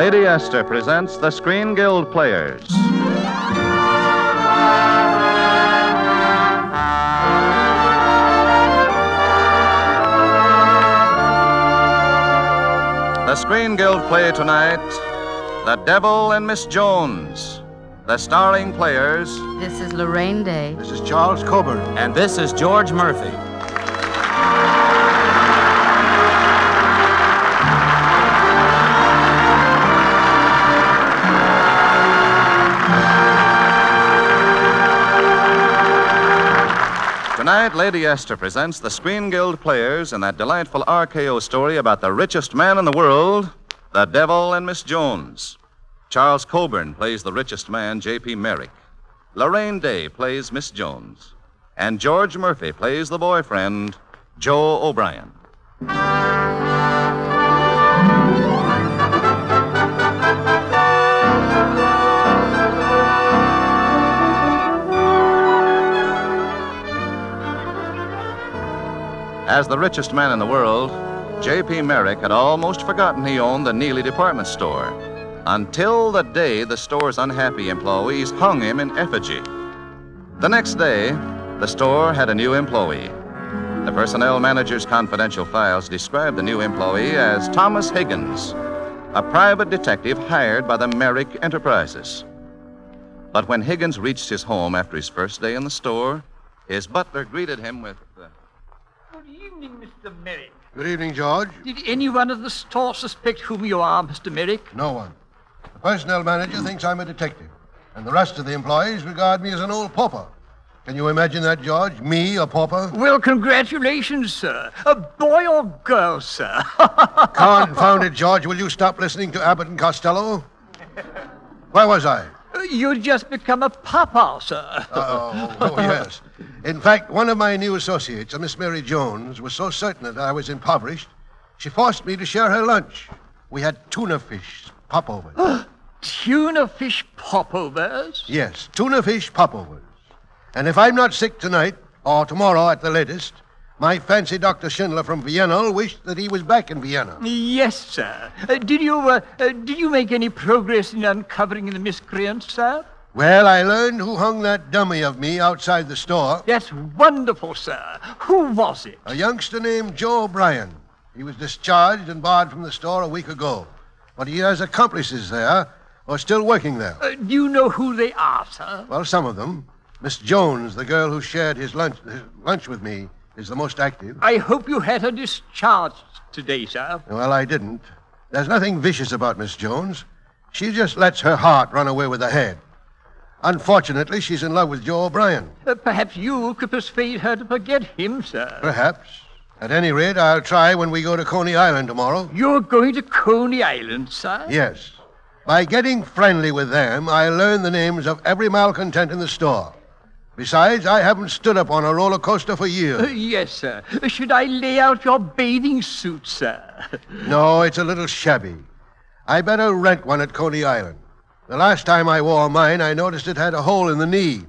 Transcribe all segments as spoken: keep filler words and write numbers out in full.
Lady Esther presents the Screen Guild Players. The Screen Guild play tonight, The Devil and Miss Jones. The starring players... This is Lorraine Day. This is Charles Coburn. And this is George Murphy. Tonight, Lady Esther presents the Screen Guild Players in that delightful R K O story about the richest man in the world, The Devil and Miss Jones. Charles Coburn plays the richest man, J P. Merrick. Lorraine Day plays Miss Jones. And George Murphy plays the boyfriend, Joe O'Brien. As the richest man in the world, J P. Merrick had almost forgotten he owned the Neely department store, until the day the store's unhappy employees hung him in effigy. The next day, the store had a new employee. The personnel manager's confidential files described the new employee as Thomas Higgins, a private detective hired by the Merrick Enterprises. But when Higgins reached his home after his first day in the store, his butler greeted him with... Uh, Good evening, Mister Merrick. Good evening, George. Did anyone at the store suspect whom you are, Mister Merrick? No one. The personnel manager thinks I'm a detective, and the rest of the employees regard me as an old pauper. Can you imagine that, George? Me, a pauper? Well, congratulations, sir. A boy or girl, sir? Confound it, George. Will you stop listening to Abbott and Costello? Where was I? You just become a papa, sir. Oh, oh, yes. In fact, one of my new associates, a Miss Mary Jones, was so certain that I was impoverished, she forced me to share her lunch. We had tuna fish popovers. Tuna fish popovers? Yes, tuna fish popovers. And if I'm not sick tonight, or tomorrow at the latest, my fancy Doctor Schindler from Vienna will wish that he was back in Vienna. Yes, sir. Uh, did you uh, uh, did you make any progress in uncovering the miscreants, sir? Well, I learned who hung that dummy of me outside the store. That's wonderful, sir. Who was it? A youngster named Joe O'Brien. He was discharged and barred from the store a week ago. But he has accomplices there, or still working there. Uh, do you know who they are, sir? Well, some of them. Miss Jones, the girl who shared his lunch, his lunch with me, is the most active. I hope you had her discharged today, sir. Well, I didn't. There's nothing vicious about Miss Jones. She just lets her heart run away with her head. Unfortunately, she's in love with Joe O'Brien. Uh, perhaps you could persuade her to forget him, sir. Perhaps. At any rate, I'll try when we go to Coney Island tomorrow. You're going to Coney Island, sir? Yes. By getting friendly with them, I'll learn the names of every malcontent in the store. Besides, I haven't stood up on a roller coaster for years. Uh, yes, sir. Should I lay out your bathing suit, sir? No, it's a little shabby. I better rent one at Coney Island. The last time I wore mine, I noticed it had a hole in the knee.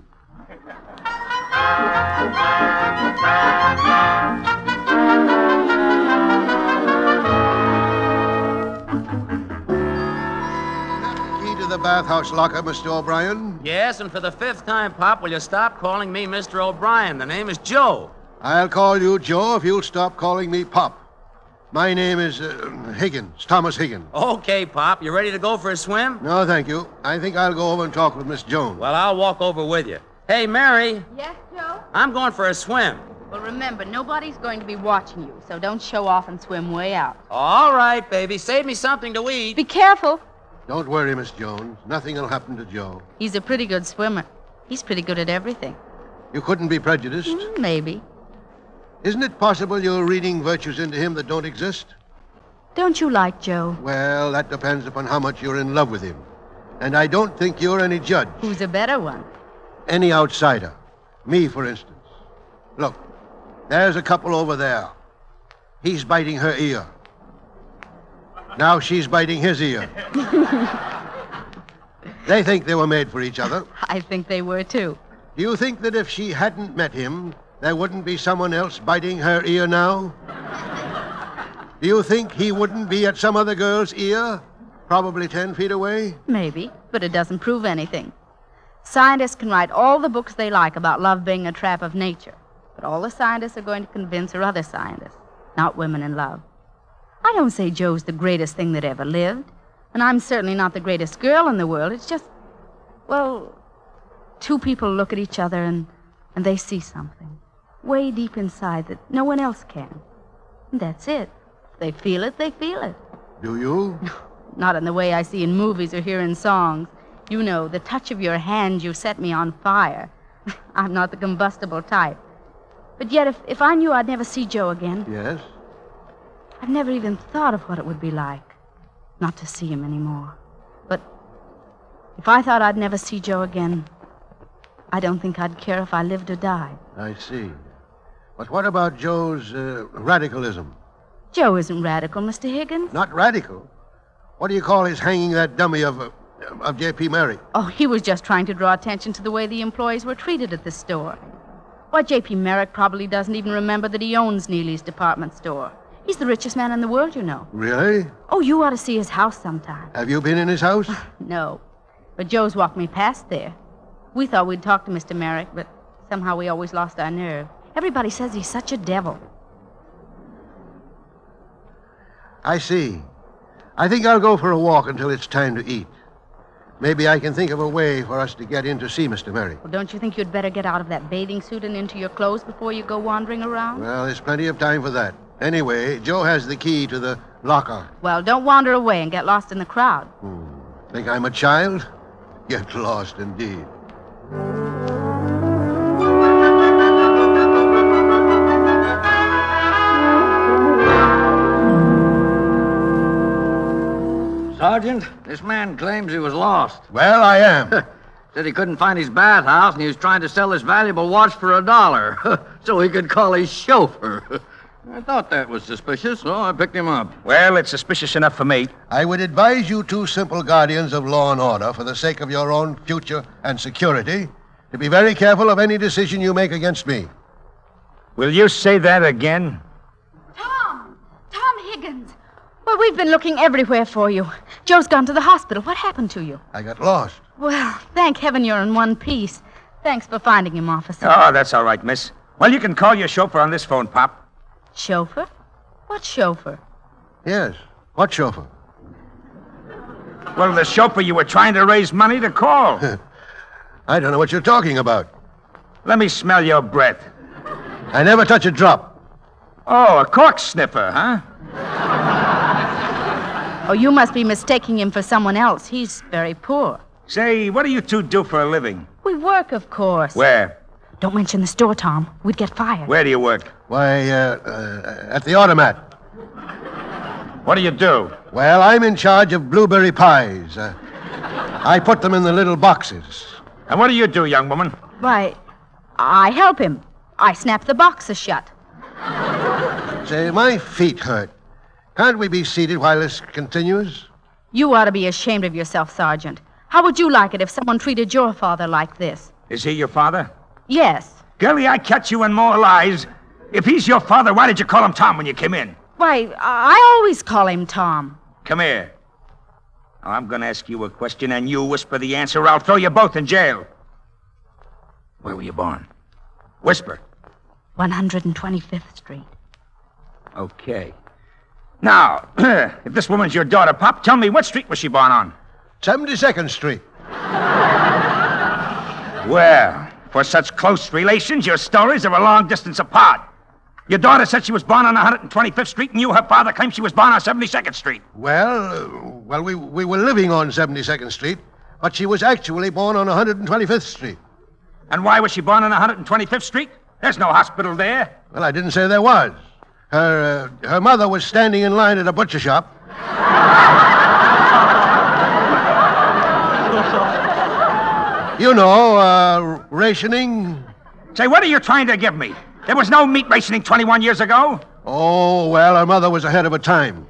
Key to the bathhouse locker, Mister O'Brien. Yes, and for the fifth time, Pop, will you stop calling me Mister O'Brien? The name is Joe. I'll call you Joe if you'll stop calling me Pop. My name is uh, Higgins, Thomas Higgins. Okay, Pop, you ready to go for a swim? No, thank you. I think I'll go over and talk with Miss Jones. Well, I'll walk over with you. Hey, Mary, Yes, Joe? I'm going for a swim. Well, remember, nobody's going to be watching you, so don't show off and swim way out. All right, baby, save me something to eat. Be careful. Don't worry, Miss Jones. Nothing will happen to Joe. He's a pretty good swimmer. He's pretty good at everything. You couldn't be prejudiced. Mm, maybe. Isn't it possible you're reading virtues into him that don't exist? Don't you like Joe? Well, that depends upon how much you're in love with him. And I don't think you're any judge. Who's a better one? Any outsider. Me, for instance. Look, there's a couple over there. He's biting her ear. Now she's biting his ear. They think they were made for each other. I think they were, too. Do you think that if she hadn't met him, there wouldn't be someone else biting her ear now? Do you think he wouldn't be at some other girl's ear? Probably ten feet away? Maybe, but it doesn't prove anything. Scientists can write all the books they like about love being a trap of nature, but all the scientists are going to convince are other scientists, not women in love. I don't say Joe's the greatest thing that ever lived, and I'm certainly not the greatest girl in the world. It's just, well, two people look at each other and, and they see something way deep inside that no one else can. And that's it. If they feel it, they feel it. Do you? Not in the way I see in movies or hear in songs. You know, the touch of your hand, you set me on fire. I'm not the combustible type. But yet, if, if I knew I'd never see Joe again, Yes? I've never even thought of what it would be like not to see him anymore. But if I thought I'd never see Joe again, I don't think I'd care if I lived or died. I see. But what about Joe's uh, radicalism? Joe isn't radical, Mister Higgins. Not radical? What do you call his hanging that dummy of, uh, of J P. Merrick? Oh, he was just trying to draw attention to the way the employees were treated at the store. Why, J P. Merrick probably doesn't even remember that he owns Neely's department store. He's the richest man in the world, you know. Really? Oh, you ought to see his house sometime. Have you been in his house? No, but Joe's walked me past there. We thought we'd talk to Mister Merrick, but somehow we always lost our nerve. Everybody says he's such a devil. I see. I think I'll go for a walk until it's time to eat. Maybe I can think of a way for us to get in to see Mister Merrick. Well, don't you think you'd better get out of that bathing suit and into your clothes before you go wandering around? Well, there's plenty of time for that. Anyway, Joe has the key to the locker. Well, don't wander away and get lost in the crowd. Hmm. Think I'm a child? Get lost, indeed. Sergeant, this man claims he was lost. Well, I am. Said he couldn't find his bathhouse and he was trying to sell this valuable watch for a dollar so he could call his chauffeur. I thought that was suspicious, so I picked him up. Well, it's suspicious enough for me. I would advise you two simple guardians of law and order, for the sake of your own future and security, to be very careful of any decision you make against me. Will you say that again? Tom! Tom Higgins! Well, we've been looking everywhere for you. Joe's gone to the hospital. What happened to you? I got lost. Well, thank heaven you're in one piece. Thanks for finding him, officer. Oh, that's all right, miss. Well, you can call your chauffeur on this phone, Pop. Chauffeur? What chauffeur? Yes. What chauffeur? Well, the chauffeur you were trying to raise money to call. I don't know what you're talking about. Let me smell your breath. I never touch a drop. Oh, a cork sniffer, huh? Oh, you must be mistaking him for someone else. He's very poor. Say, what do you two do for a living? We work, of course. Where? Don't mention the store, Tom. We'd get fired. Where do you work? Why, uh, uh, at the automat. What do you do? Well, I'm in charge of blueberry pies. Uh, I put them in the little boxes. And what do you do, young woman? Why, I help him. I snap the boxes shut. Say, my feet hurt. Can't we be seated while this continues? You ought to be ashamed of yourself, Sergeant. How would you like it if someone treated your father like this? Is he your father? Yes. Girlie, I catch you in more lies. If he's your father, why did you call him Tom when you came in? Why, I always call him Tom. Come here. Now, I'm going to ask you a question, and you whisper the answer, or I'll throw you both in jail. Where were you born? Whisper. one hundred twenty-fifth Street. Okay. Now, if this woman's your daughter, Pop, tell me, what street was she born on? seventy-second Street. Well, for such close relations, your stories are a long distance apart. Your daughter said she was born on one hundred twenty-fifth Street, and you, her father, claimed she was born on seventy-second Street. Well, uh, well, we, we were living on seventy-second Street, but she was actually born on one hundred twenty-fifth Street. And why was she born on one hundred twenty-fifth Street? There's no hospital there. Well, I didn't say there was. Her, uh, her mother was standing in line at a butcher shop. You know, uh, rationing. Say, what are you trying to give me? There was no meat rationing twenty-one years ago. Oh, well, her mother was ahead of her time.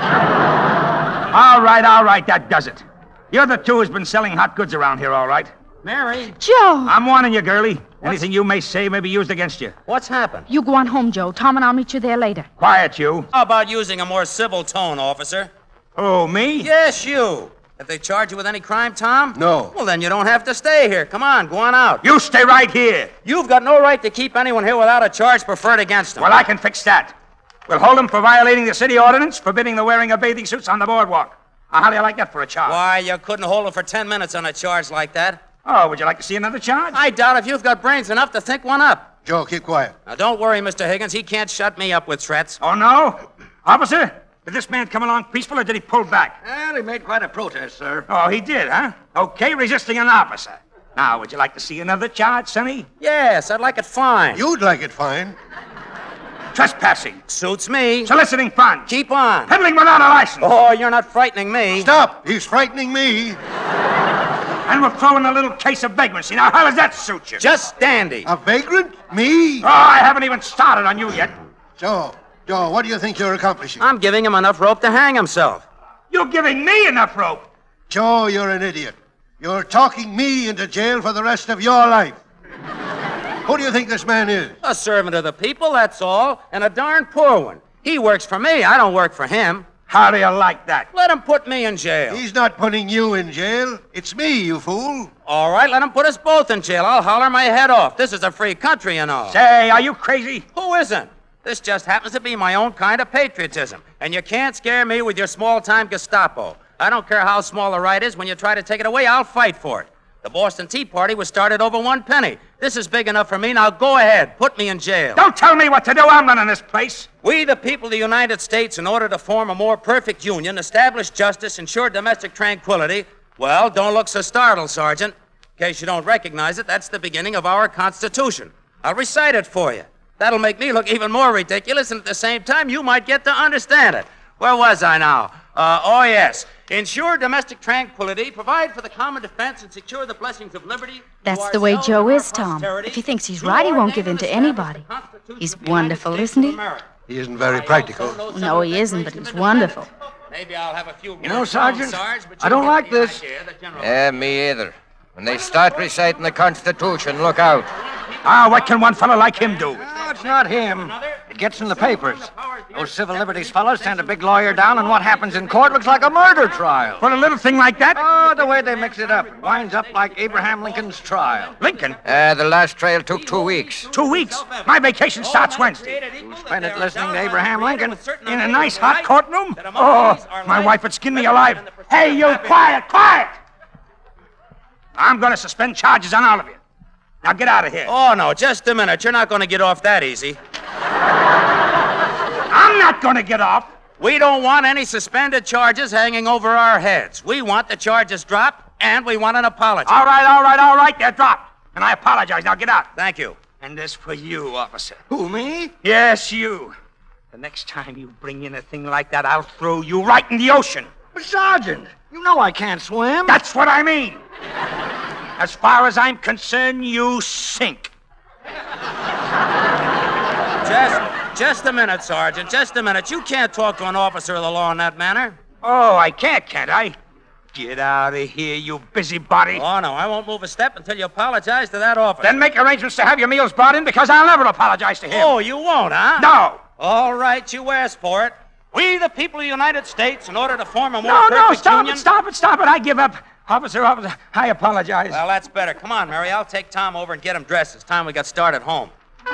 All right, all right, that does it. You're the two who's been selling hot goods around here, all right? Mary, Joe! I'm warning you, girlie. Anything you may say may be used against you. what's happened? You go on home, Joe. Tom and I'll meet you there later. Quiet, you. How about using a more civil tone, officer? Who, me? Yes, you. If they charge you with any crime, Tom? No. Well, then you don't have to stay here. Come on, go on out. You stay right here. You've got no right to keep anyone here without a charge preferred against them. Well, I can fix that. We'll hold him for violating the city ordinance forbidding the wearing of bathing suits on the boardwalk. Now, how do you like that for a charge? Why, you couldn't hold him for ten minutes on a charge like that. Oh, would you like to see another charge? I doubt if you've got brains enough to think one up. Joe, keep quiet. Now, don't worry, Mister Higgins. He can't shut me up with threats. Oh, no? Officer, did this man come along peaceful or did he pull back? Well, he made quite a protest, sir. Oh, he did, huh? Okay, resisting an officer. Now, would you like to see another charge, Sonny? Yes, I'd like it fine. You'd like it fine. Trespassing, Suits me. soliciting funds, Keep on. peddling without a license. Oh, you're not frightening me. Stop! He's frightening me. And we're throwing a little case of vagrancy. Now, how does that suit you? Just dandy. A vagrant? Me? Oh, I haven't even started on you yet. Joe, Joe, what do you think you're accomplishing? I'm giving him enough rope to hang himself. You're giving me enough rope. Joe, you're an idiot. You're talking me into jail for the rest of your life. Who do you think this man is? A servant of the people, that's all, and a darn poor one. He works for me. I don't work for him. How do you like that? Let him put me in jail. He's not putting you in jail. It's me, you fool. All right, let him put us both in jail. I'll holler my head off. This is a free country, you know. Say, are you crazy? Who isn't? This just happens to be my own kind of patriotism. And you can't scare me with your small-time Gestapo. I don't care how small the right is. When you try to take it away, I'll fight for it. The Boston Tea Party was started over one penny. This is big enough for me. Now go ahead. Put me in jail. Don't tell me what to do. I'm running this place. We, the people of the United States, in order to form a more perfect union, establish justice, ensure domestic tranquility. Well, don't look so startled, Sergeant. In case you don't recognize it, that's the beginning of our Constitution. I'll recite it for you. That'll make me look even more ridiculous, and at the same time, you might get to understand it. Where was I now? Uh, oh, yes. Ensure domestic tranquility, provide for the common defense, and secure the blessings of liberty. That's the way Joe is, Tom. If he thinks he's right, he won't give in to anybody. He's wonderful, isn't he? He isn't very practical. No, he isn't, but he's wonderful. Maybe I'll have a few You know, Sergeant, I don't like this. Yeah, me either. When they start reciting the Constitution, look out. Ah, what can one fellow like him do? No, it's not him. It gets in the papers. Those civil liberties fellows send a big lawyer down, and what happens in court looks like a murder trial. For a little thing like that? Oh, the way they mix it up. It winds up like Abraham Lincoln's trial. Lincoln? Uh, the last trial took two weeks. Two weeks? My vacation starts Wednesday. You spend it listening to Abraham Lincoln. In a nice hot courtroom? Oh, my wife would skin me alive. Hey, you, quiet, quiet! I'm going to suspend charges on all of you. Now get out of here. Oh, no, just a minute. You're not going to get off that easy. I'm not going to get off. We don't want any suspended charges hanging over our heads. We want the charges dropped, and we want an apology. All right, all right, all right. They're dropped. And I apologize. Now get out. Thank you. And this for you, officer. Who, me? Yes, you. The next time you bring in a thing like that, I'll throw you right in the ocean. But, Sergeant, you know I can't swim. That's what I mean. As far as I'm concerned, you sink. Just, just a minute, Sergeant. Just a minute. You can't talk to an officer of the law in that manner. Oh, I can't, can't I? Get out of here, you busybody. Oh, no, I won't move a step until you apologize to that officer. Then make arrangements to have your meals brought in, because I'll never apologize to him. Oh, you won't, huh? No. All right, you asked for it. We, the people of the United States, in order to form a more No, perfect no, stop union... it, stop it, stop it. I give up. Officer, officer, I apologize. Well, that's better. Come on, Mary. I'll take Tom over and get him dressed. It's time we got started home.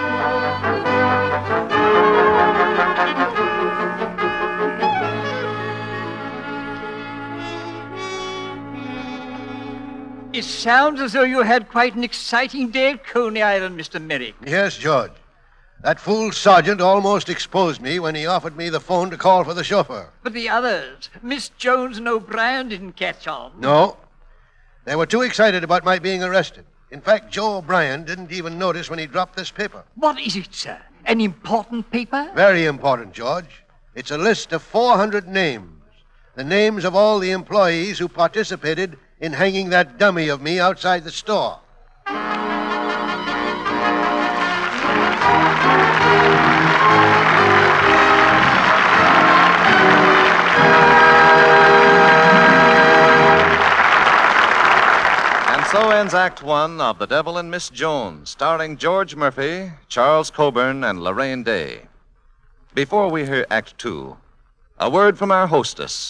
It sounds as though you had quite an exciting day at Coney Island, Mister Merrick. Yes, George. That fool sergeant almost exposed me when he offered me the phone to call for the chauffeur. But the others, Miss Jones and O'Brien, didn't catch on. No. They were too excited about my being arrested. In fact, Joe O'Brien didn't even notice when he dropped this paper. What is it, sir? An important paper? Very important, George. It's a list of four hundred names. The names of all the employees who participated in hanging that dummy of me outside the store. And so ends Act One of The Devil and Miss Jones, starring George Murphy, Charles Coburn, and Lorraine Day. Before we hear Act Two, a word from our hostess,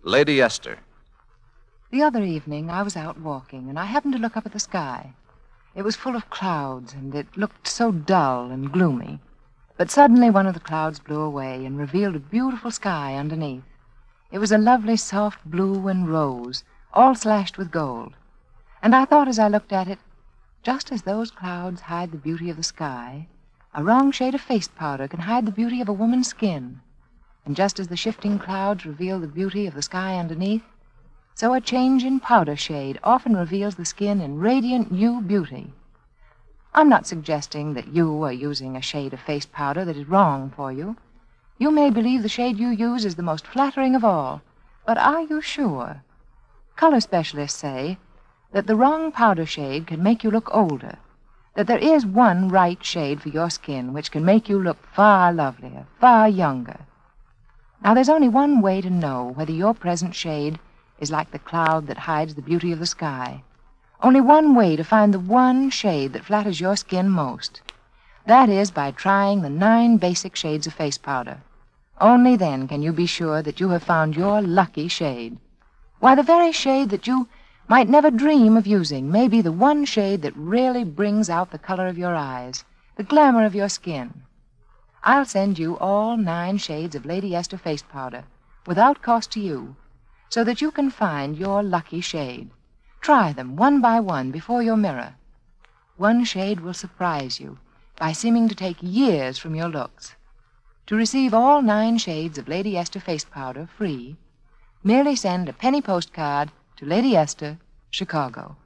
Lady Esther. The other evening, I was out walking, and I happened to look up at the sky. It was full of clouds, and it looked so dull and gloomy. But suddenly one of the clouds blew away and revealed a beautiful sky underneath. It was a lovely soft blue and rose, all slashed with gold. And I thought as I looked at it, just as those clouds hide the beauty of the sky, a wrong shade of face powder can hide the beauty of a woman's skin. And just as the shifting clouds reveal the beauty of the sky underneath, so a change in powder shade often reveals the skin in radiant new beauty. I'm not suggesting that you are using a shade of face powder that is wrong for you. You may believe the shade you use is the most flattering of all, but are you sure? Color specialists say that the wrong powder shade can make you look older, that there is one right shade for your skin which can make you look far lovelier, far younger. Now, there's only one way to know whether your present shade is like the cloud that hides the beauty of the sky. Only one way to find the one shade that flatters your skin most. That is by trying the nine basic shades of face powder. Only then can you be sure that you have found your lucky shade. Why, the very shade that you might never dream of using may be the one shade that really brings out the color of your eyes, the glamour of your skin. I'll send you all nine shades of Lady Esther face powder, without cost to you, so that you can find your lucky shade. Try them one by one before your mirror. One shade will surprise you by seeming to take years from your looks. To receive all nine shades of Lady Esther face powder free, merely send a penny postcard to Lady Esther, Chicago.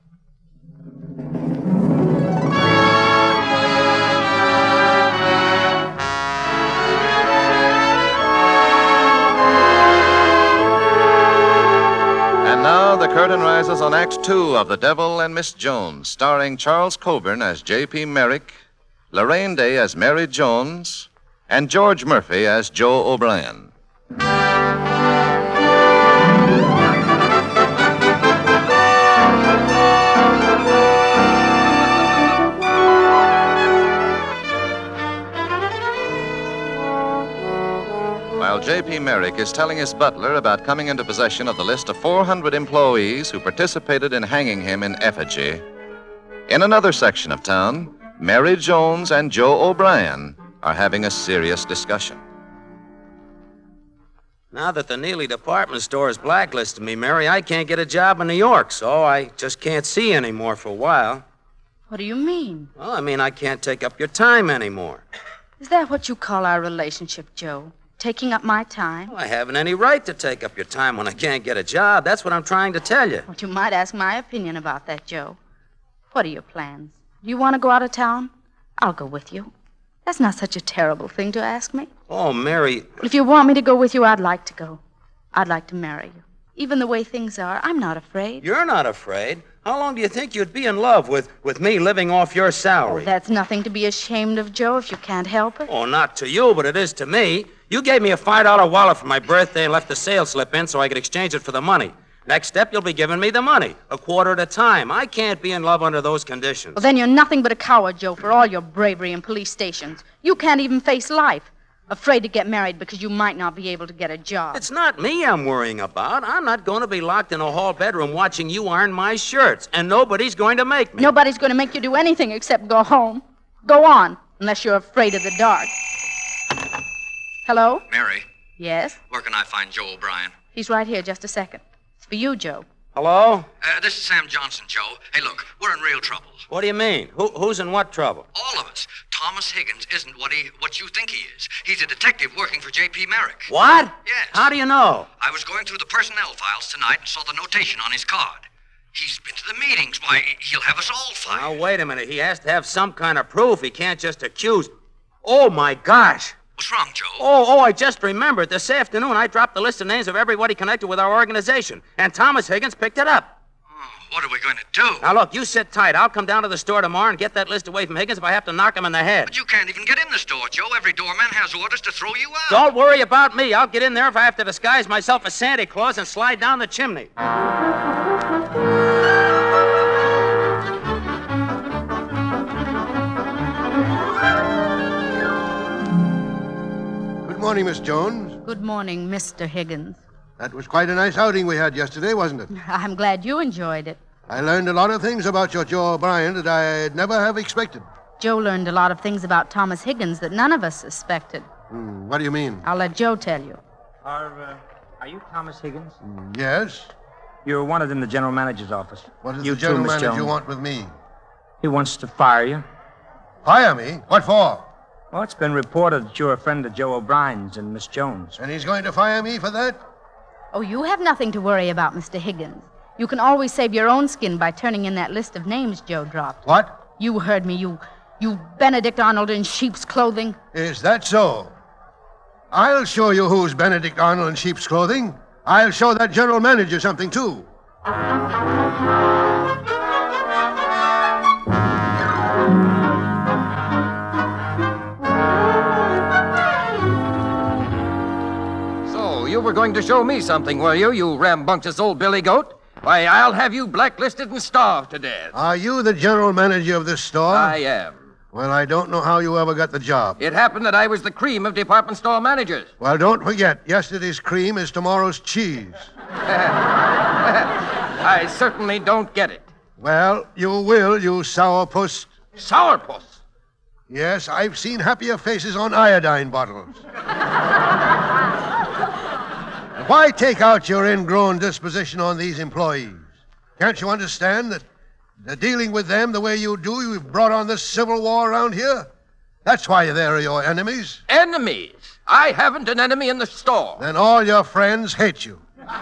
And now the curtain rises on Act Two of The Devil and Miss Jones, starring Charles Coburn as J P. Merrick, Lorraine Day as Mary Jones, and George Murphy as Joe O'Brien. While J P. Merrick is telling his butler about coming into possession of the list of four hundred employees who participated in hanging him in effigy, in another section of town, Mary Jones and Joe O'Brien are having a serious discussion. Now that the Neely department store has blacklisted me, Mary, I can't get a job in New York, so I just can't see you anymore for a while. What do you mean? Well, I mean I can't take up your time anymore. Is that what you call our relationship, Joe? Taking up my time? Well, I haven't any right to take up your time when I can't get a job. That's what I'm trying to tell you. Well, you might ask my opinion about that, Joe. What are your plans? Do you want to go out of town? I'll go with you. That's not such a terrible thing to ask me. Oh, Mary. If you want me to go with you, I'd like to go. I'd like to marry you. Even the way things are, I'm not afraid. You're not afraid. How long do you think you'd be in love with, with me living off your salary? Oh, that's nothing to be ashamed of, Joe, if you can't help it. Oh, not to you, but it is to me. You gave me a five dollar wallet for my birthday and left the sales slip in so I could exchange it for the money. Next step, you'll be giving me the money, a quarter at a time. I can't be in love under those conditions. Well, then you're nothing but a coward, Joe, for all your bravery in police stations. You can't even face life. Afraid to get married because you might not be able to get a job. It's not me I'm worrying about. I'm not going to be locked in a hall bedroom watching you iron my shirts, and nobody's going to make me. Nobody's going to make you do anything except go home. Go on, unless you're afraid of the dark. Hello? Mary, Yes? where can I find Joe O'Brien? He's right here, just a second. It's for you, Joe. Hello? Uh, this is Sam Johnson, Joe. Hey, look, we're in real trouble. What do you mean? Who, who's in what trouble? All of us. Thomas Higgins isn't what he what you think he is. He's a detective working for J P. Merrick. What? Yes. How do you know? I was going through the personnel files tonight and saw the notation on his card. He's been to the meetings. Why, he'll have us all fired. Now, wait a minute. He has to have some kind of proof. He can't just accuse. Oh, my gosh. What's wrong, Joe? Oh, oh, I just remembered. This afternoon, I dropped the list of names of everybody connected with our organization, and Thomas Higgins picked it up. Oh, what are we going to do? Now, look, you sit tight. I'll come down to the store tomorrow and get that list away from Higgins if I have to knock him in the head. But you can't even get in the store, Joe. Every doorman has orders to throw you out. Don't worry about me. I'll get in there if I have to disguise myself as Santa Claus and slide down the chimney. Good morning, Miss Jones. Good morning, Mister Higgins. That was quite a nice outing we had yesterday, wasn't it? I'm glad you enjoyed it. I learned a lot of things about your Joe O'Brien that I'd never have expected. Joe learned a lot of things about Thomas Higgins that none of us suspected. Hmm, what do you mean? I'll let Joe tell you. Are, uh, are you Thomas Higgins? Yes? You're wanted in the general manager's office. What does you the general too, Miss manager Jones. want with me? He wants to fire you. Fire me? What for? Well, it's been reported that you're a friend of Joe O'Brien's and Miss Jones. And he's going to fire me for that? Oh, you have nothing to worry about, Mister Higgins. You can always save your own skin by turning in that list of names Joe dropped. What? You heard me, you you Benedict Arnold in sheep's clothing. Is that so? I'll show you who's Benedict Arnold in sheep's clothing. I'll show that general manager something, too. So, you were going to show me something, were you, you rambunctious old billy goat? Why, I'll have you blacklisted and starved to death. Are you the general manager of this store? I am. Well, I don't know how you ever got the job. It happened that I was the cream of department store managers. Well, don't forget, yesterday's cream is tomorrow's cheese. I certainly don't get it. Well, you will, you sourpuss. Sourpuss? Yes, I've seen happier faces on iodine bottles. Why take out your ingrown disposition on these employees? Can't you understand that the dealing with them the way you do, you've brought on this civil war around here? That's why they're your enemies. Enemies? I haven't an enemy in the store. Then all your friends hate you.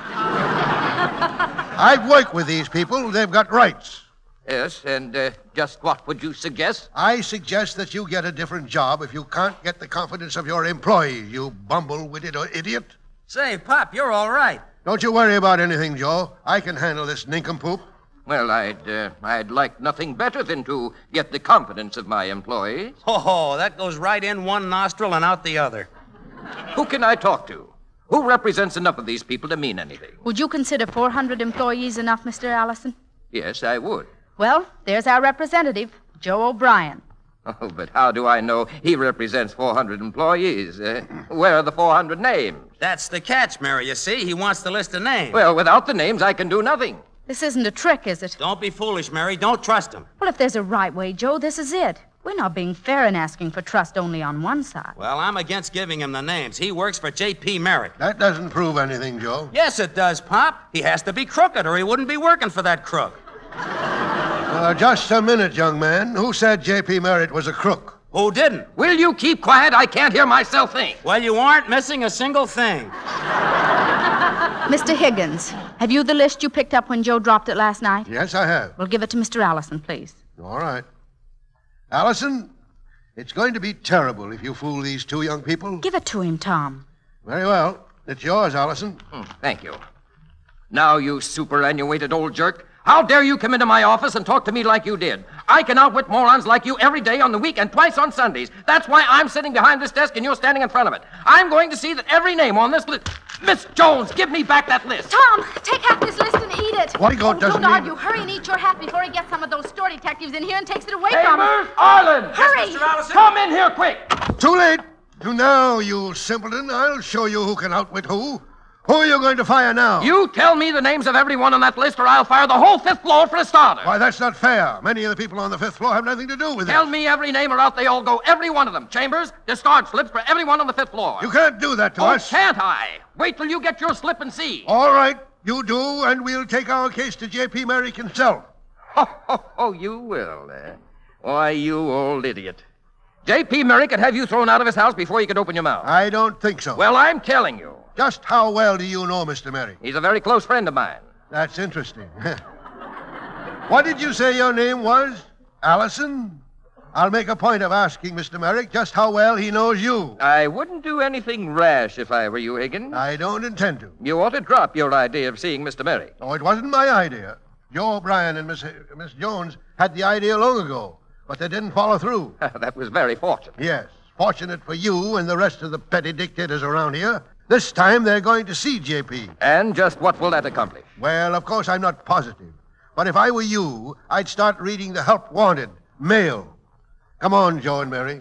I've worked with these people. They've got rights. Yes, and uh, just what would you suggest? I suggest that you get a different job if you can't get the confidence of your employees, you bumble-witted idiot. Say, Pop, you're all right. Don't you worry about anything, Joe. I can handle this nincompoop. Well, I'd, uh, I'd like nothing better than to get the confidence of my employees. Oh, that goes right in one nostril and out the other. Who can I talk to? Who represents enough of these people to mean anything? Would you consider four hundred employees enough, Mister Allison? Yes, I would. Well, there's our representative, Joe O'Brien. Oh, but how do I know he represents four hundred employees? Uh, where are the four hundred names? That's the catch, Mary, you see. He wants the list of names. Well, without the names, I can do nothing. This isn't a trick, is it? Don't be foolish, Mary. Don't trust him. Well, if there's a right way, Joe, this is it. We're not being fair in asking for trust only on one side. Well, I'm against giving him the names. He works for J P Merrick. That doesn't prove anything, Joe. Yes, it does, Pop. He has to be crooked, or he wouldn't be working for that crook. Uh, just a minute, young man. Who said J P Merritt was a crook? Who didn't? Will you keep quiet? I can't hear myself think. Well, you aren't missing a single thing. Mister Higgins, have you the list you picked up when Joe dropped it last night? Yes, I have. Well, give it to Mister Allison, please. All right. Allison, it's going to be terrible if you fool these two young people. Give it to him, Tom. Very well. It's yours, Allison. Hmm, thank you. Now, you superannuated old jerk, how dare you come into my office and talk to me like you did? I can outwit morons like you every day on the week and twice on Sundays. That's why I'm sitting behind this desk and you're standing in front of it. I'm going to see that every name on this list... Miss Jones, give me back that list. Tom, take half this list and eat it. Why go oh, doesn't Don't eat argue. it. Hurry and eat your half before he gets some of those store detectives in here and takes it away from us. Chambers, Arlen! Hurry! Mister Allison? Come in here quick! Too late. Now, you simpleton. I'll show you who can outwit who. Who are you going to fire now? You tell me the names of everyone on that list or I'll fire the whole fifth floor for a starter. Why, that's not fair. Many of the people on the fifth floor have nothing to do with Tell it. me every name or out they all go, every one of them. Chambers, discard slips for everyone on the fifth floor. You can't do that to Oh, us. can't I? Wait till you get your slip and see. All right, you do, and we'll take our case to J P Merrick himself. Oh, oh, oh, you will, eh? Why, you old idiot. J P Merrick could have you thrown out of his house before you could open your mouth. I don't think so. Well, I'm telling you. Just how well do you know Mister Merrick? He's a very close friend of mine. That's interesting. What did you say your name was? Allison? I'll make a point of asking Mister Merrick just how well he knows you. I wouldn't do anything rash if I were you, Higgins. I don't intend to. You ought to drop your idea of seeing Mister Merrick. Oh, it wasn't my idea. Joe O'Brien and Miss, Miss Jones had the idea long ago, but they didn't follow through. That was very fortunate. Yes, fortunate for you and the rest of the petty dictators around here. This time they're going to see J P. And just what will that accomplish? Well, of course, I'm not positive. But if I were you, I'd start reading the help wanted, mail. Come on, Joe and Mary.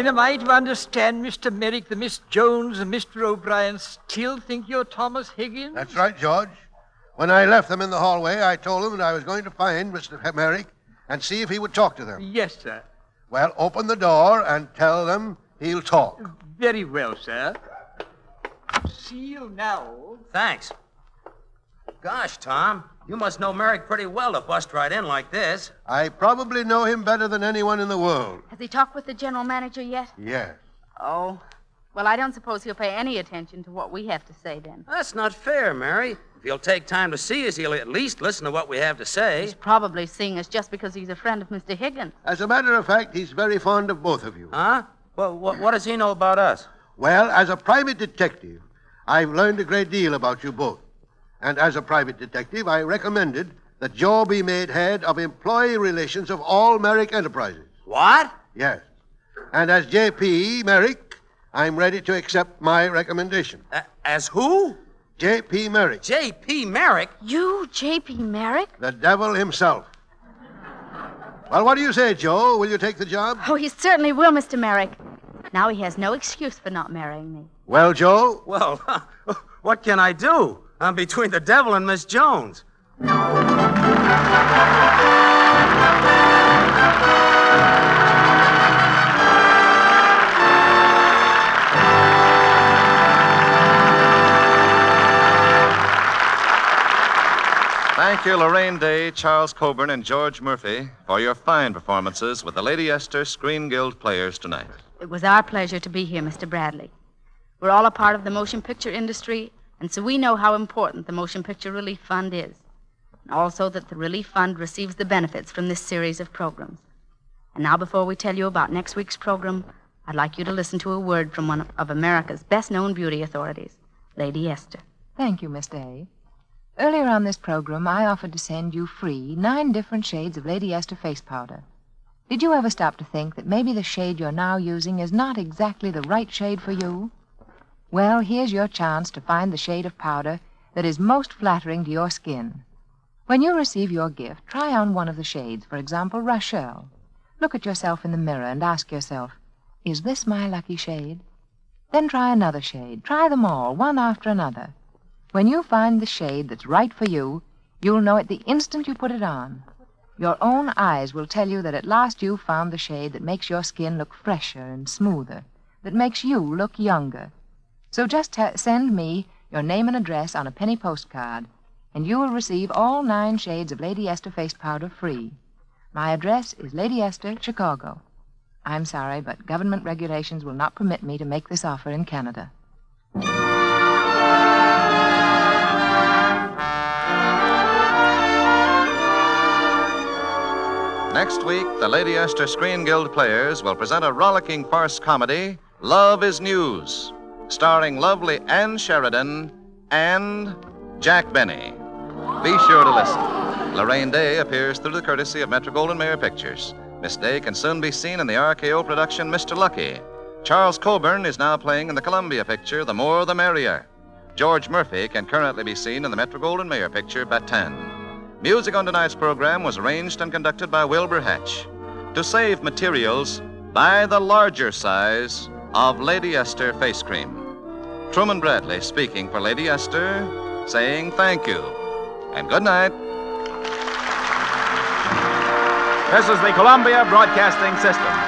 Then am I to understand, Mister Merrick, that Miss Jones and Mister O'Brien still think you're Thomas Higgins? That's right, George. When I left them in the hallway, I told them that I was going to find Mister Merrick and see if he would talk to them. Yes, sir. Well, open the door and tell them he'll talk. Very well, sir. Seal now. Thanks. Gosh, Tom, you must know Merrick pretty well to bust right in like this. I probably know him better than anyone in the world. Has he talked with the general manager yet? Yes. Oh. Well, I don't suppose he'll pay any attention to what we have to say then. That's not fair, Mary. If he'll take time to see us, he'll at least listen to what we have to say. He's probably seeing us just because he's a friend of Mister Higgins. As a matter of fact, he's very fond of both of you. Huh? Well, what, what does he know about us? Well, as a private detective, I've learned a great deal about you both. And as a private detective, I recommended that Joe be made head of employee relations of all Merrick Enterprises. What? Yes. And as J P Merrick, I'm ready to accept my recommendation. A- as who? J P Merrick. J P Merrick? You, J P Merrick? The devil himself. Well, what do you say, Joe? Will you take the job? Oh, he certainly will, Mister Merrick. Now he has no excuse for not marrying me. Well, Joe? Well, what can I do? I'm between the devil and Miss Jones. Thank you, Lorraine Day, Charles Coburn, and George Murphy, for your fine performances with the Lady Esther Screen Guild Players tonight. It was our pleasure to be here, Mister Bradley. We're all a part of the motion picture industry, and so we know how important the Motion Picture Relief Fund is, and also that the Relief Fund receives the benefits from this series of programs. And now, before we tell you about next week's program, I'd like you to listen to a word from one of America's best-known beauty authorities, Lady Esther. Thank you, Miss Day. Earlier on this program, I offered to send you free nine different shades of Lady Esther face powder. Did you ever stop to think that maybe the shade you're now using is not exactly the right shade for you? Well, here's your chance to find the shade of powder that is most flattering to your skin. When you receive your gift, try on one of the shades, for example, Rochelle. Look at yourself in the mirror and ask yourself, is this my lucky shade? Then try another shade. Try them all, one after another. When you find the shade that's right for you, you'll know it the instant you put it on. Your own eyes will tell you that at last you've found the shade that makes your skin look fresher and smoother, that makes you look younger. So just ha- send me your name and address on a penny postcard, and you will receive all nine shades of Lady Esther face powder free. My address is Lady Esther, Chicago. I'm sorry, but government regulations will not permit me to make this offer in Canada. Next week, the Lady Esther Screen Guild Players will present a rollicking farce comedy, Love is News, starring lovely Ann Sheridan and Jack Benny. Be sure to listen. Lorraine Day appears through the courtesy of Metro-Goldwyn-Mayer Pictures. Miss Day can soon be seen in the R K O production Mister Lucky. Charles Coburn is now playing in the Columbia picture The More the Merrier. George Murphy can currently be seen in the Metro-Goldwyn-Mayer picture Bataan. Music on tonight's program was arranged and conducted by Wilbur Hatch. To save materials, buy the larger size of Lady Esther face cream. Truman Bradley speaking for Lady Esther, saying thank you and good night. This is the Columbia Broadcasting System.